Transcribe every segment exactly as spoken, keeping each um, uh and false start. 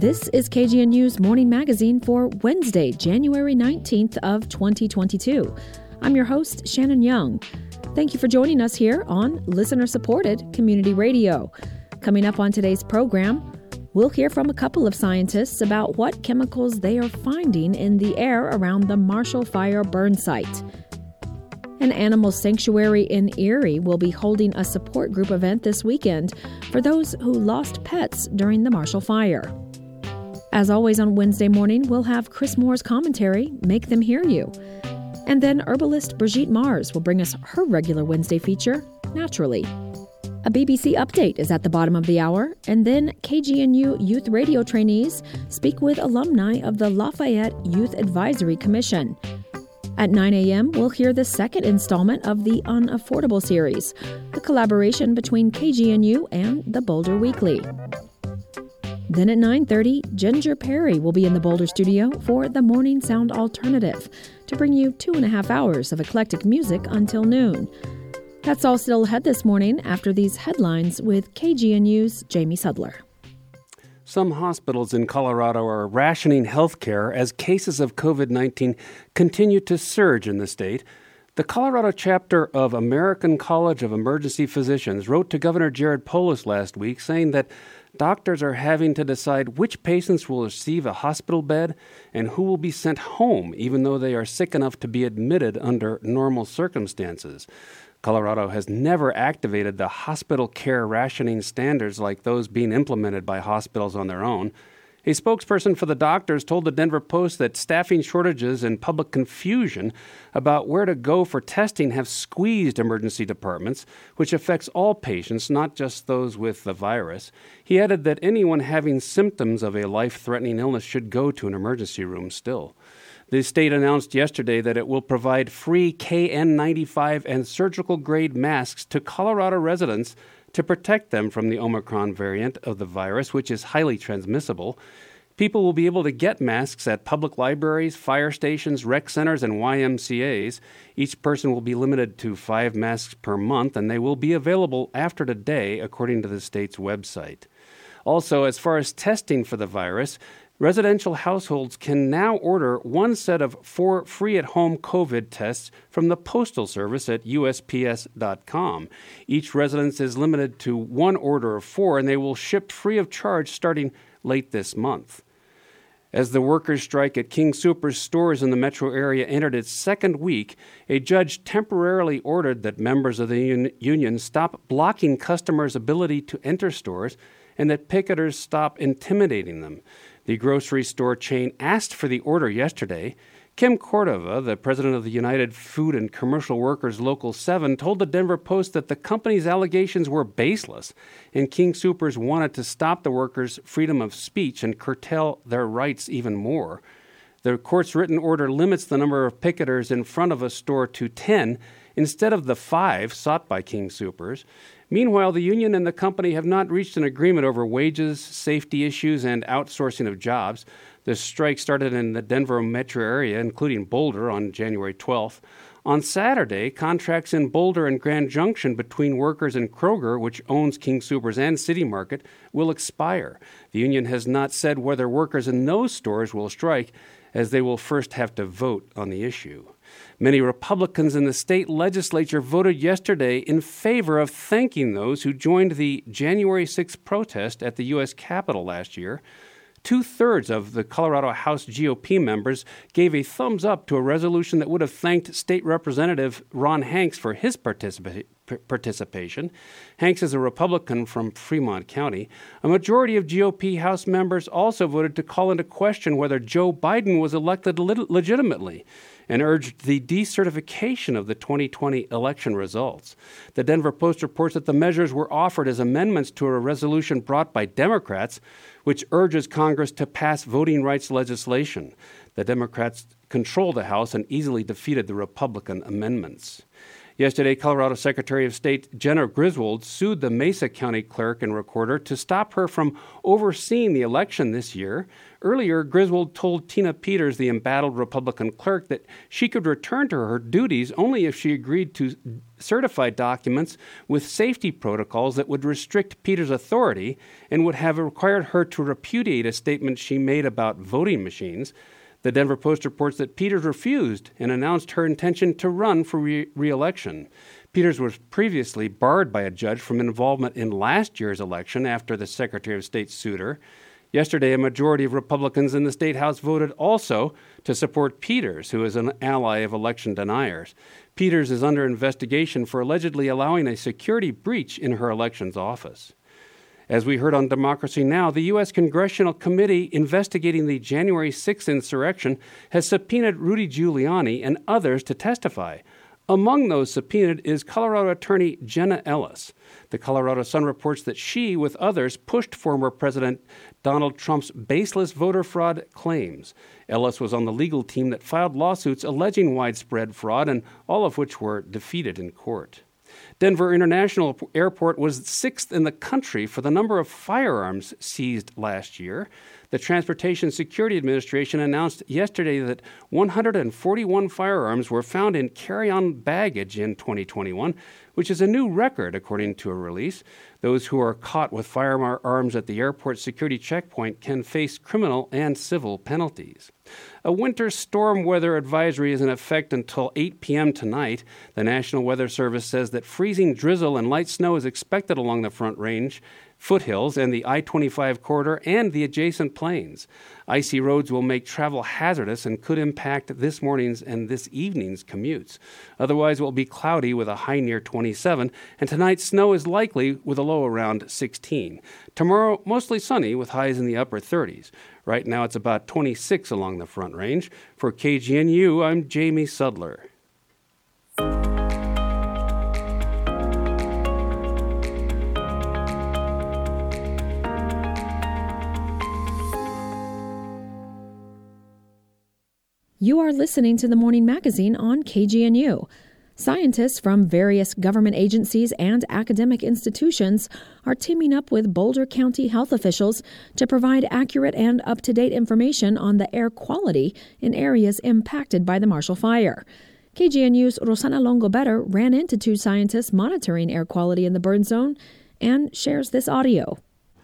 This is K G N News Morning Magazine for Wednesday, January nineteenth of twenty twenty-two. I'm your host, Shannon Young. Thank you for joining us here on listener-supported community radio. Coming up on today's program, we'll hear from a couple of scientists about what chemicals they are finding in the air around the Marshall Fire burn site. An animal sanctuary in Erie will be holding a support group event this weekend for those who lost pets during the Marshall Fire. As always on Wednesday morning, we'll have Chris Moore's commentary, Make Them Hear You. And then herbalist Brigitte Mars will bring us her regular Wednesday feature, Naturally. A B B C update is at the bottom of the hour, and then K G N U youth radio trainees speak with alumni of the Lafayette Youth Advisory Commission. At nine a.m., we'll hear the second installment of the Unaffordable series, the collaboration between K G N U and the Boulder Weekly. Then at nine thirty, Ginger Perry will be in the Boulder studio for the Morning Sound Alternative to bring you two and a half hours of eclectic music until noon. That's all still ahead this morning after these headlines with K G N U's Jamie Sudler. Some hospitals in Colorado are rationing health care as cases of covid nineteen continue to surge in the state. The Colorado chapter of American College of Emergency Physicians wrote to Governor Jared Polis last week saying that doctors are having to decide which patients will receive a hospital bed and who will be sent home, even though they are sick enough to be admitted under normal circumstances. Colorado has never activated the hospital care rationing standards like those being implemented by hospitals on their own. A spokesperson for the doctors told the Denver Post that staffing shortages and public confusion about where to go for testing have squeezed emergency departments, which affects all patients, not just those with the virus. He added that anyone having symptoms of a life-threatening illness should go to an emergency room still. The state announced yesterday that it will provide free K N ninety-five and surgical-grade masks to Colorado residents to protect them from the Omicron variant of the virus, which is highly transmissible. People will be able to get masks at public libraries, fire stations, rec centers, and Y M C As. Each person will be limited to five masks per month, and they will be available after today, according to the state's website. Also, as far as testing for the virus, residential households can now order one set of four free-at-home COVID tests from the Postal Service at U S P S dot com. Each residence is limited to one order of four, and they will ship free of charge starting late this month. As the workers' strike at King Soopers stores in the metro area entered its second week, a judge temporarily ordered that members of the un- union stop blocking customers' ability to enter stores and that picketers stop intimidating them. The grocery store chain asked for the order yesterday. Kim Cordova, the president of the United Food and Commercial Workers Local seven, told the Denver Post that the company's allegations were baseless, and King Soopers wanted to stop the workers' freedom of speech and curtail their rights even more. The court's written order limits the number of picketers in front of a store to ten instead of the five sought by King Soopers. Meanwhile, the union and the company have not reached an agreement over wages, safety issues, and outsourcing of jobs. The strike started in the Denver metro area, including Boulder, on January twelfth. On Saturday, contracts in Boulder and Grand Junction between workers and Kroger, which owns King Soopers and City Market, will expire. The union has not said whether workers in those stores will strike, as they will first have to vote on the issue. Many Republicans in the state legislature voted yesterday in favor of thanking those who joined the January sixth protest at the U S Capitol last year. Two-thirds of the Colorado House G O P members gave a thumbs up to a resolution that would have thanked State Representative Ron Hanks for his participa- participation. Hanks is a Republican from Fremont County. A majority of G O P House members also voted to call into question whether Joe Biden was elected le- legitimately and urged the decertification of the twenty twenty election results. The Denver Post reports that the measures were offered as amendments to a resolution brought by Democrats, which urges Congress to pass voting rights legislation. The Democrats controlled the House and easily defeated the Republican amendments. Yesterday, Colorado Secretary of State Jena Griswold sued the Mesa County clerk and recorder to stop her from overseeing the election this year. Earlier, Griswold told Tina Peters, the embattled Republican clerk, that she could return to her duties only if she agreed to certify documents with safety protocols that would restrict Peters' authority and would have required her to repudiate a statement she made about voting machines. The Denver Post reports that Peters refused and announced her intention to run for re- re-election. Peters was previously barred by a judge from involvement in last year's election after the Secretary of State sued her. Yesterday, a majority of Republicans in the State House voted also to support Peters, who is an ally of election deniers. Peters is under investigation for allegedly allowing a security breach in her elections office. As we heard on Democracy Now!, the U S Congressional Committee investigating the January sixth insurrection has subpoenaed Rudy Giuliani and others to testify. Among those subpoenaed is Colorado attorney Jenna Ellis. The Colorado Sun reports that she, with others, pushed former President Donald Trump's baseless voter fraud claims. Ellis was on the legal team that filed lawsuits alleging widespread fraud, and all of which were defeated in court. Denver International Airport was sixth in the country for the number of firearms seized last year. The Transportation Security Administration announced yesterday that one hundred forty-one firearms were found in carry-on baggage in twenty twenty-one, which is a new record, according to a release. Those who are caught with firearms at the airport security checkpoint can face criminal and civil penalties. A winter storm weather advisory is in effect until eight p.m. tonight. The National Weather Service says that freezing drizzle and light snow is expected along the Front Range, foothills, and the I twenty-five corridor and the adjacent plains. Icy roads will make travel hazardous and could impact this morning's and this evening's commutes. Otherwise, it will be cloudy with a high near twenty-seven, and tonight snow is likely with a low around sixteen. Tomorrow, mostly sunny with highs in the upper thirties. Right now, it's about twenty-six along the Front Range. For K G N U, I'm Jamie Sudler. You are listening to the Morning Magazine on K G N U. Scientists from various government agencies and academic institutions are teaming up with Boulder County health officials to provide accurate and up-to-date information on the air quality in areas impacted by the Marshall Fire. K G N U's Rosana Longo-Better ran into two scientists monitoring air quality in the burn zone and shares this audio.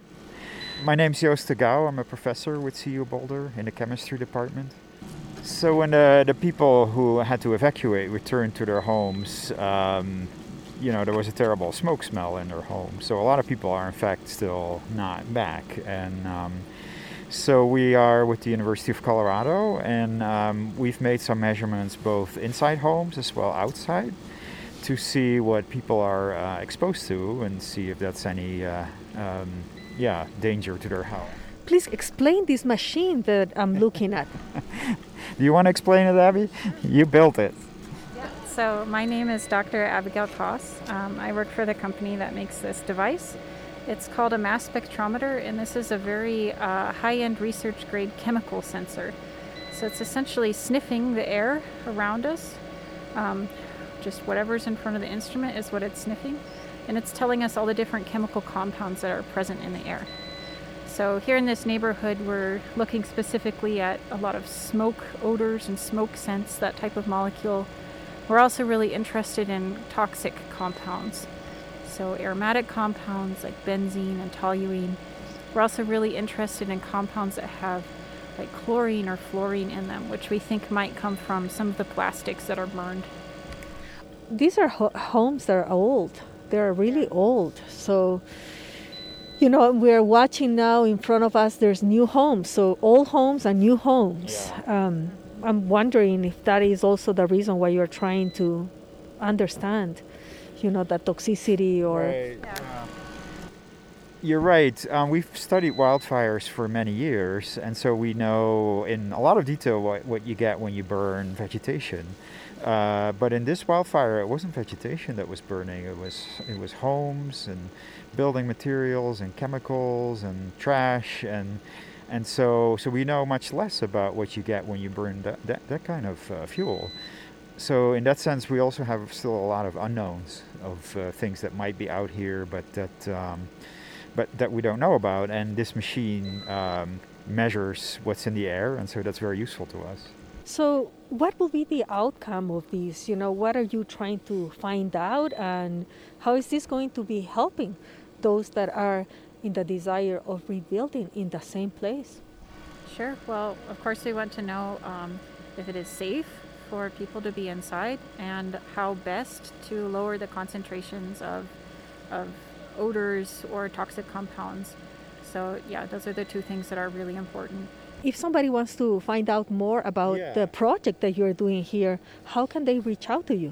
My name's Joost de Gouw. I'm a professor with C U Boulder in the chemistry department. So when the, the people who had to evacuate returned to their homes, um, you know, there was a terrible smoke smell in their homes. So a lot of people are in fact still not back. And um, so we are with the University of Colorado, and um, we've made some measurements both inside homes as well outside to see what people are uh, exposed to and see if that's any uh, um, yeah, danger to their health. Please explain this machine that I'm looking at. Do you want to explain it, Abby? You built it. Yeah. So my name is Doctor Abigail Toss. Um, I work for the company that makes this device. It's called a mass spectrometer, and this is a very uh, high-end research-grade chemical sensor. So it's essentially sniffing the air around us. Um, just whatever's in front of the instrument is what it's sniffing, and it's telling us all the different chemical compounds that are present in the air. So here in this neighborhood, we're looking specifically at a lot of smoke odors and smoke scents, that type of molecule. We're also really interested in toxic compounds. So aromatic compounds like benzene and toluene. We're also really interested in compounds that have like chlorine or fluorine in them, which we think might come from some of the plastics that are burned. These are ho- homes that are old. They're really old. So, you know, we're watching now in front of us, there's new homes. So old homes and new homes. Yeah. Um, I'm wondering if that is also the reason why you're trying to understand, you know, the toxicity or... Right. Yeah. You're right. Um, we've studied wildfires for many years, and so we know in a lot of detail what, what you get when you burn vegetation. Uh, but in this wildfire, it wasn't vegetation that was burning. It was it was homes and building materials and chemicals and trash, and and so so we know much less about what you get when you burn that that, that kind of uh, fuel. So in that sense, we also have still a lot of unknowns of uh, things that might be out here, but that um, but that we don't know about. And this machine um, measures what's in the air, and so that's very useful to us. So what will be the outcome of this? You know, what are you trying to find out, and how is this going to be helping those that are in the desire of rebuilding in the same place? Sure. Well, of course, we want to know um, if it is safe for people to be inside and how best to lower the concentrations of, of odors or toxic compounds. So, yeah, those are the two things that are really important. If somebody wants to find out more about Yeah. the project that you're doing here, how can they reach out to you?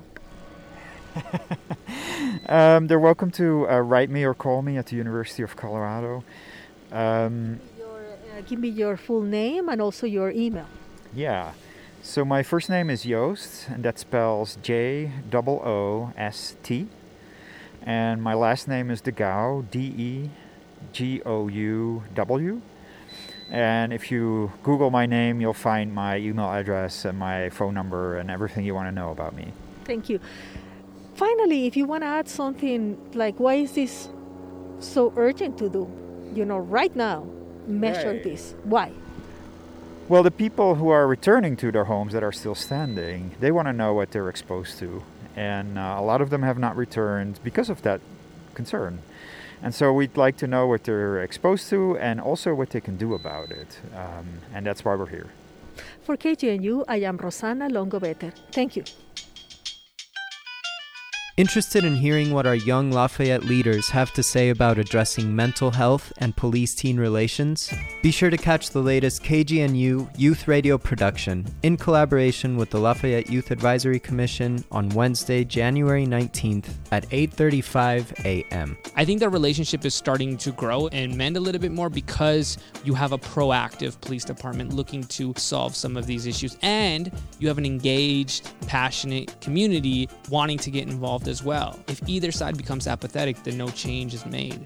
um, they're welcome to uh, write me or call me at the University of Colorado. Um, Your, uh, give me your full name and also your email. yeah. So my first name is Joost, and that spells J O O S T. And my last name is De Gouw, D E G O U W. And if you Google my name, you'll find my email address and my phone number and everything you want to know about me. Thank you. Finally, if you want to add something like, why is this so urgent to do? You know, right now, measure Right. this. Why? Well, the people who are returning to their homes that are still standing, they want to know what they're exposed to. And uh, a lot of them have not returned because of that concern. And so we'd like to know what they're exposed to and also what they can do about it. Um, and that's why we're here. For K G N U, I am Rosana Longoveter. Thank you. Interested in hearing what our young Lafayette leaders have to say about addressing mental health and police-teen relations? Be sure to catch the latest K G N U Youth Radio production in collaboration with the Lafayette Youth Advisory Commission on Wednesday, January nineteenth at eight thirty-five a.m. I think the relationship is starting to grow and mend a little bit more because you have a proactive police department looking to solve some of these issues, and you have an engaged, passionate community wanting to get involved as well. If either side becomes apathetic, then no change is made.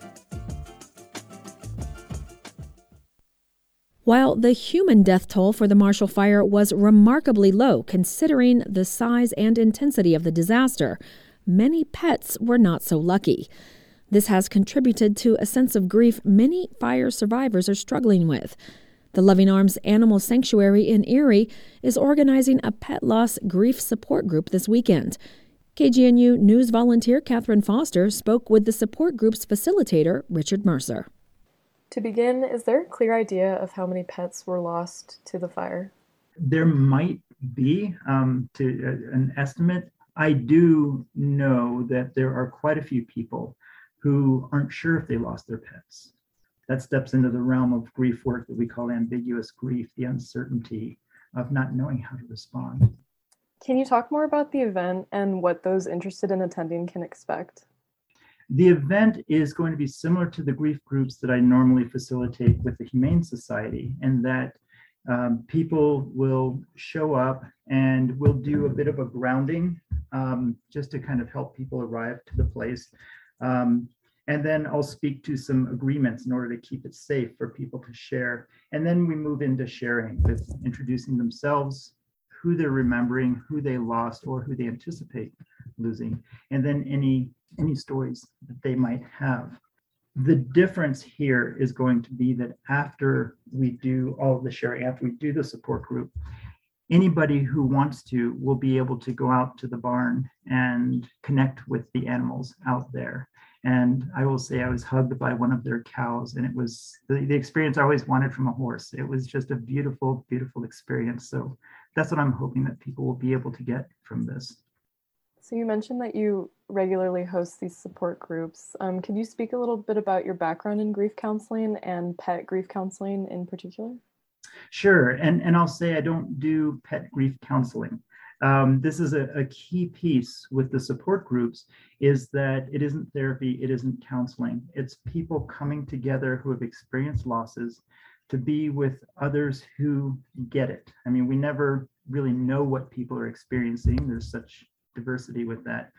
While the human death toll for the Marshall Fire was remarkably low considering the size and intensity of the disaster, many pets were not so lucky. This has contributed to a sense of grief many fire survivors are struggling with. The Loving Arms Animal Sanctuary in Erie is organizing a pet loss grief support group this weekend. K G N U News volunteer Catherine Foster spoke with the support group's facilitator, Richard Mercer. To begin, is there a clear idea of how many pets were lost to the fire? There might be um, to uh, an estimate. I do know that there are quite a few people who aren't sure if they lost their pets. That steps into the realm of grief work that we call ambiguous grief, the uncertainty of not knowing how to respond. Can you talk more about the event and what those interested in attending can expect? The event is going to be similar to the grief groups that I normally facilitate with the Humane Society, in that um, people will show up and we'll do a bit of a grounding um, just to kind of help people arrive to the place. Um, and then I'll speak to some agreements in order to keep it safe for people to share. And then we move into sharing with introducing themselves, who they're remembering, who they lost, or who they anticipate losing, and then any any stories that they might have. The difference here is going to be that after we do all of the sharing, after we do the support group, anybody who wants to will be able to go out to the barn and connect with the animals out there. And I will say I was hugged by one of their cows, and it was the, the experience I always wanted from a horse. It was just a beautiful, beautiful experience. So that's what I'm hoping that people will be able to get from this. So you mentioned that you regularly host these support groups. Um, could you speak a little bit about your background in grief counseling and pet grief counseling in particular? Sure, and, and I'll say I don't do pet grief counseling. Um, this is a, a key piece with the support groups, is that it isn't therapy, it isn't counseling. It's people coming together who have experienced losses to be with others who get it. I mean, we never really know what people are experiencing. There's such diversity with that.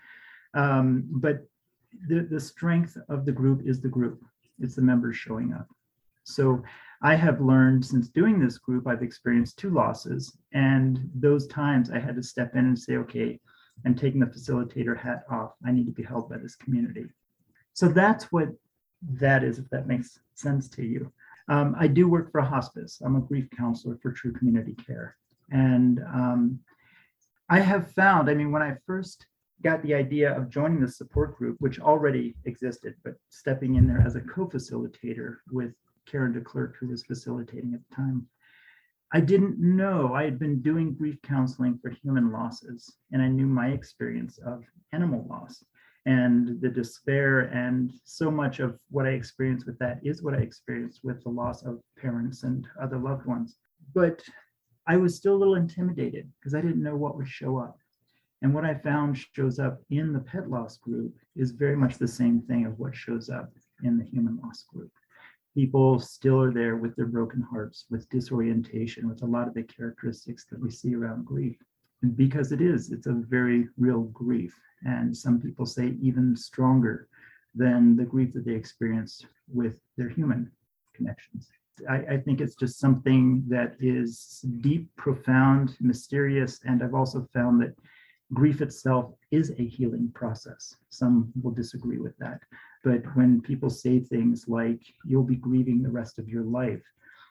Um, but the, the strength of the group is the group. It's the members showing up. So I have learned since doing this group, I've experienced two losses. And those times I had to step in and say, okay, I'm taking the facilitator hat off. I need to be held by this community. So that's what that is, if that makes sense to you. Um, I do work for a hospice. I'm a grief counselor for True Community Care. And um, I have found, I mean, when I first got the idea of joining the support group, which already existed, but stepping in there as a co-facilitator with Karen DeClerc, who was facilitating at the time, I didn't know. I had been doing grief counseling for human losses, and I knew my experience of animal loss and the despair, and so much of what I experienced with that is what I experienced with the loss of parents and other loved ones. But I was still a little intimidated because I didn't know what would show up. And what I found shows up in the pet loss group is very much the same thing of what shows up in the human loss group. People still are there with their broken hearts, with disorientation, with a lot of the characteristics that we see around grief. And because it is, it's a very real grief. And some people say even stronger than the grief that they experience with their human connections. I, I think it's just something that is deep, profound, mysterious. And I've also found that grief itself is a healing process. Some will disagree with that. But when people say things like, you'll be grieving the rest of your life,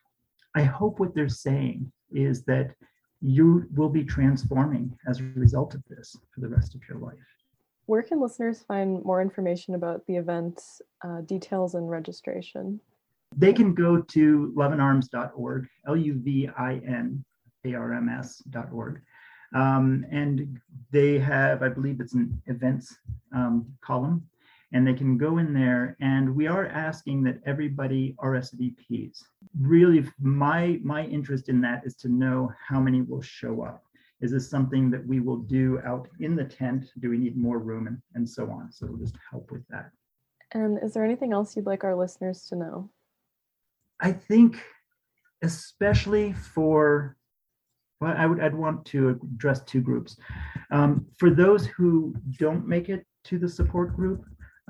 I hope what they're saying is that you will be transforming as a result of this for the rest of your life. Where can listeners find more information about the event, uh, details and registration? They can go to love and arms dot org, L U V I N A R M S dot org. Um, and they have, I believe it's an events um, column, and they can go in there, and we are asking that everybody R S V Ps. Really, my, my interest in that is to know how many will show up. Is this something that we will do out in the tent? Do we need more room, and, and so on? So we'll just help with that. And is there anything else you'd like our listeners to know? I think especially for, well, I would, I'd want to address two groups. Um, for those who don't make it to the support group,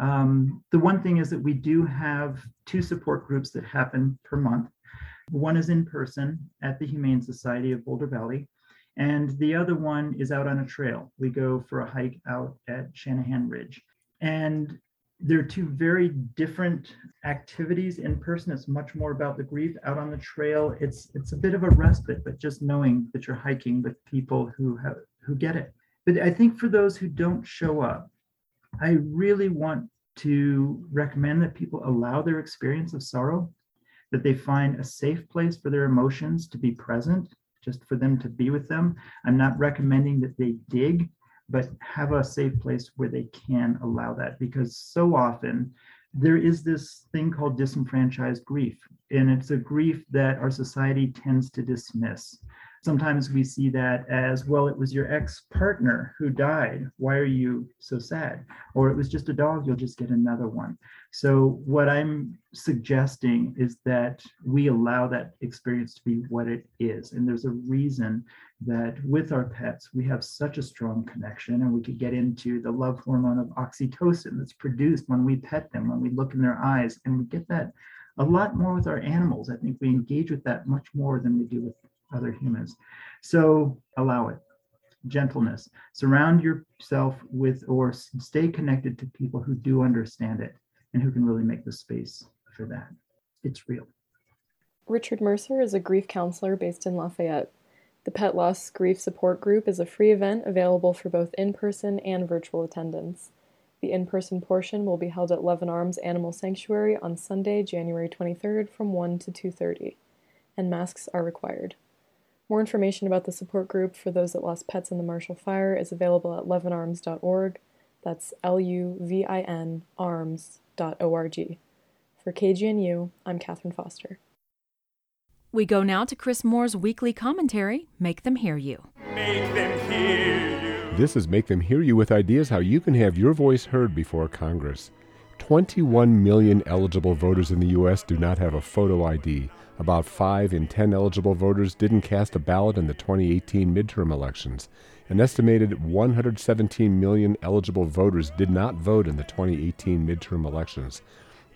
um, the one thing is that we do have two support groups that happen per month. One is in person at the Humane Society of Boulder Valley, and the other one is out on a trail. We go for a hike out at Shanahan Ridge. And they're two very different activities. In person, it's much more about the grief. Out on the trail, it's it's a bit of a respite, but just knowing that you're hiking with people who have who get it. But I think for those who don't show up, I really want to recommend that people allow their experience of sorrow, that they find a safe place for their emotions to be present, just for them to be with them. I'm not recommending that they dig, but have a safe place where they can allow that, because so often there is this thing called disenfranchised grief, and it's a grief that our society tends to dismiss. Sometimes we see that as, well, it was your ex-partner who died. Why are you so sad? Or it was just a dog, you'll just get another one. So what I'm suggesting is that we allow that experience to be what it is. And there's a reason that with our pets, we have such a strong connection, and we could get into the love hormone of oxytocin that's produced when we pet them, when we look in their eyes, and we get that a lot more with our animals. I think we engage with that much more than we do with other humans. So allow it. Gentleness. Surround yourself with, or stay connected to people who do understand it and who can really make the space for that. It's real. Richard Mercer is a grief counselor based in Lafayette. The Pet Loss Grief Support Group is a free event available for both in-person and virtual attendance. The in-person portion will be held at Love and Arms Animal Sanctuary on Sunday, January twenty-third from one to two thirty, and masks are required. More information about the support group for those that lost pets in the Marshall Fire is available at love and arms dot org. That's L U V I N arms dot org. For K G N U, I'm Catherine Foster. We go now to Chris Moore's weekly commentary, Make Them Hear You. Make them hear you. This is Make Them Hear You, with ideas how you can have your voice heard before Congress. twenty-one million eligible voters in the U S do not have a photo I D. About five in ten eligible voters didn't cast a ballot in the twenty eighteen midterm elections. An estimated one hundred seventeen million eligible voters did not vote in the twenty eighteen midterm elections.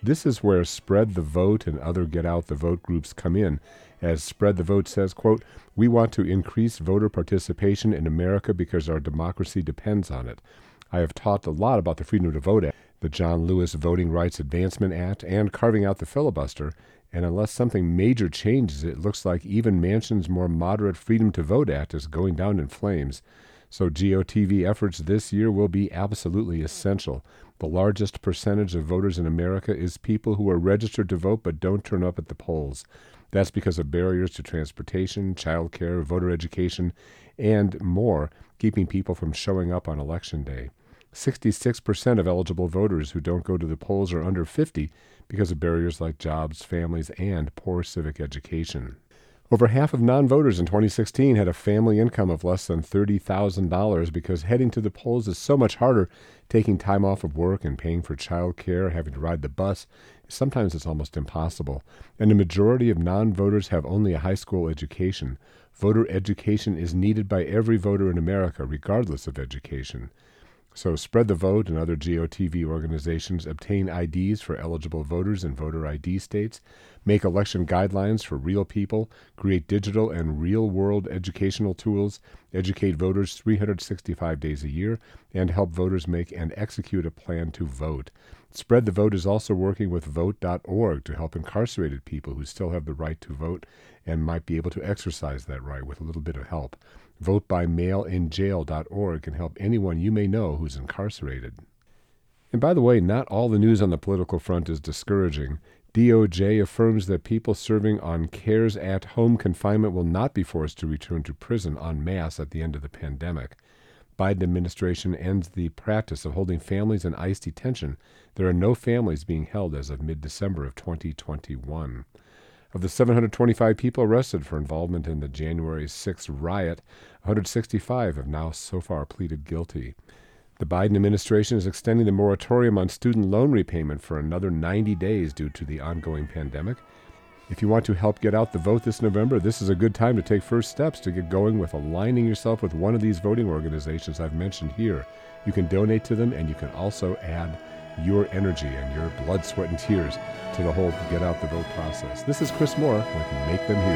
This is where Spread the Vote and other Get Out the Vote groups come in. As Spread the Vote says, quote, "We want to increase voter participation in America because our democracy depends on it. I have talked a lot about the Freedom to Vote Act, the John Lewis Voting Rights Advancement Act, and carving out the filibuster, and unless something major changes, it looks like even Manchin's more moderate Freedom to Vote Act is going down in flames. So G O T V efforts this year will be absolutely essential. The largest percentage of voters in America is people who are registered to vote but don't turn up at the polls. That's because of barriers to transportation, child care, voter education, and more, keeping people from showing up on Election Day. sixty-six percent of eligible voters who don't go to the polls are under fifty because of barriers like jobs, families, and poor civic education. Over half of non-voters in twenty sixteen had a family income of less than thirty thousand dollars because heading to the polls is so much harder. Taking time off of work and paying for child care, having to ride the bus, sometimes it's almost impossible. And the majority of non-voters have only a high school education. Voter education is needed by every voter in America, regardless of education. So Spread the Vote and other G O T V organizations obtain I Ds for eligible voters in voter I D states, make election guidelines for real people, create digital and real-world educational tools, educate voters three hundred sixty-five days a year, and help voters make and execute a plan to vote. Spread the Vote is also working with vote dot org to help incarcerated people who still have the right to vote and might be able to exercise that right with a little bit of help. vote by mail in jail dot org can help anyone you may know who's incarcerated. And by the way, not all the news on the political front is discouraging. D O J affirms that people serving on CARES Act home confinement will not be forced to return to prison en masse at the end of the pandemic. Biden administration ends the practice of holding families in ICE detention. There are no families being held as of mid-December of twenty twenty-one. Of the seven hundred twenty-five people arrested for involvement in the January sixth riot, one hundred sixty-five have now so far pleaded guilty. The Biden administration is extending the moratorium on student loan repayment for another ninety days due to the ongoing pandemic. If you want to help get out the vote this November, this is a good time to take first steps to get going with aligning yourself with one of these voting organizations I've mentioned here. You can donate to them, and you can also add your energy and your blood, sweat, and tears to the whole Get Out the Vote process. This is Chris Moore with Make Them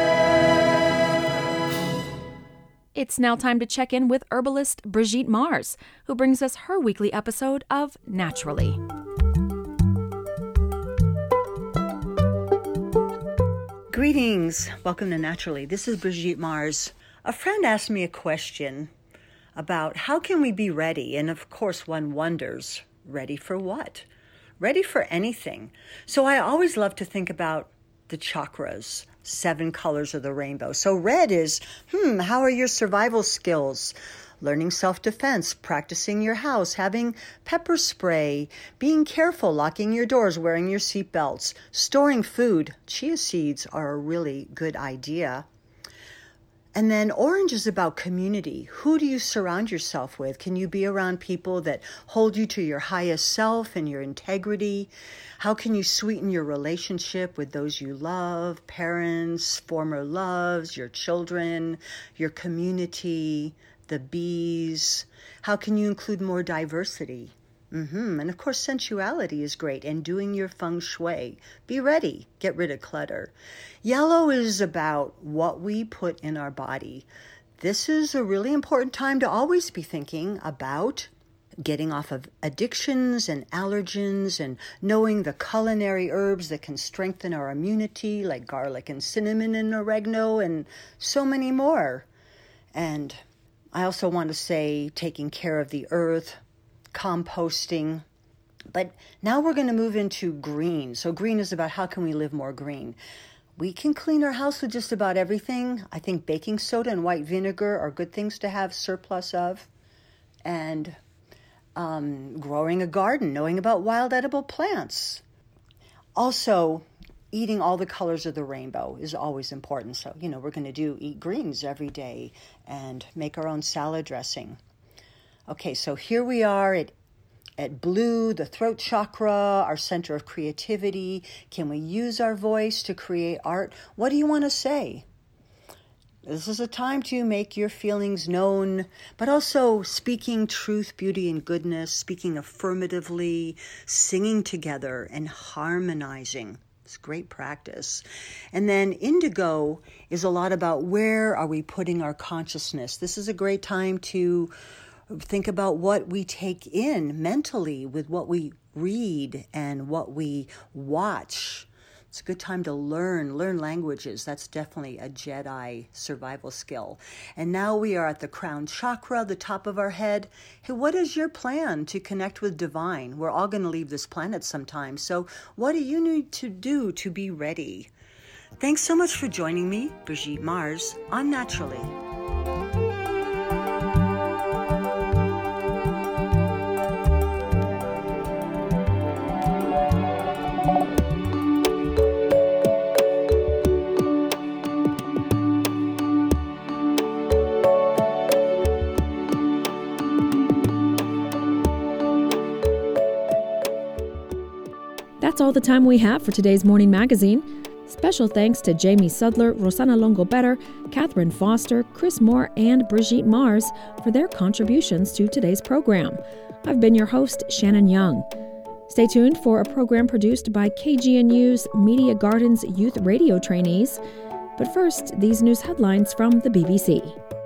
Hear You. It's now time to check in with herbalist Brigitte Mars, who brings us her weekly episode of Naturally. Greetings. Welcome to Naturally. This is Brigitte Mars. A friend asked me a question about how can we be ready? And of course, one wonders, ready for what? Ready for anything. So I always love to think about the chakras, seven colors of the rainbow. So red is, hmm, how are your survival skills? Learning self-defense, practicing your house, having pepper spray, being careful, locking your doors, wearing your seatbelts, storing food. Chia seeds are a really good idea. And then orange is about community. Who do you surround yourself with? Can you be around people that hold you to your highest self and your integrity? How can you sweeten your relationship with those you love, parents, former loves, your children, your community, the bees? How can you include more diversity? Mm-hmm. And of course, sensuality is great, and doing your feng shui. Be ready. Get rid of clutter. Yellow is about what we put in our body. This is a really important time to always be thinking about getting off of addictions and allergens and knowing the culinary herbs that can strengthen our immunity, like garlic and cinnamon and oregano and so many more. And I also want to say taking care of the earth, composting. But now we're going to move into green. So green is about how can we live more green. We can clean our house with just about everything. I think baking soda and white vinegar are good things to have surplus of. And um, growing a garden, knowing about wild edible plants. Also, eating all the colors of the rainbow is always important. So, you know, we're going to do eat greens every day and make our own salad dressing. Okay, so here we are at, at blue, the throat chakra, our center of creativity. Can we use our voice to create art? What do you want to say? This is a time to make your feelings known, but also speaking truth, beauty, and goodness, speaking affirmatively, singing together, and harmonizing. It's great practice. And then indigo is a lot about where are we putting our consciousness. This is a great time to think about what we take in mentally with what we read and what we watch. It's a good time to learn, learn languages. That's definitely a Jedi survival skill. And now we are at the crown chakra, the top of our head. Hey, what is your plan to connect with divine? We're all going to leave this planet sometime. So what do you need to do to be ready? Thanks so much for joining me, Brigitte Mars, on Naturally. That's all the time we have for today's Morning Magazine. Special thanks to Jamie Sudler, Rosanna Longo-Better, Catherine Foster, Chris Moore, and Brigitte Mars for their contributions to today's program. I've been your host, Shannon Young. Stay tuned for a program produced by K G N U's Media Gardens Youth Radio trainees. But first, these news headlines from the B B C.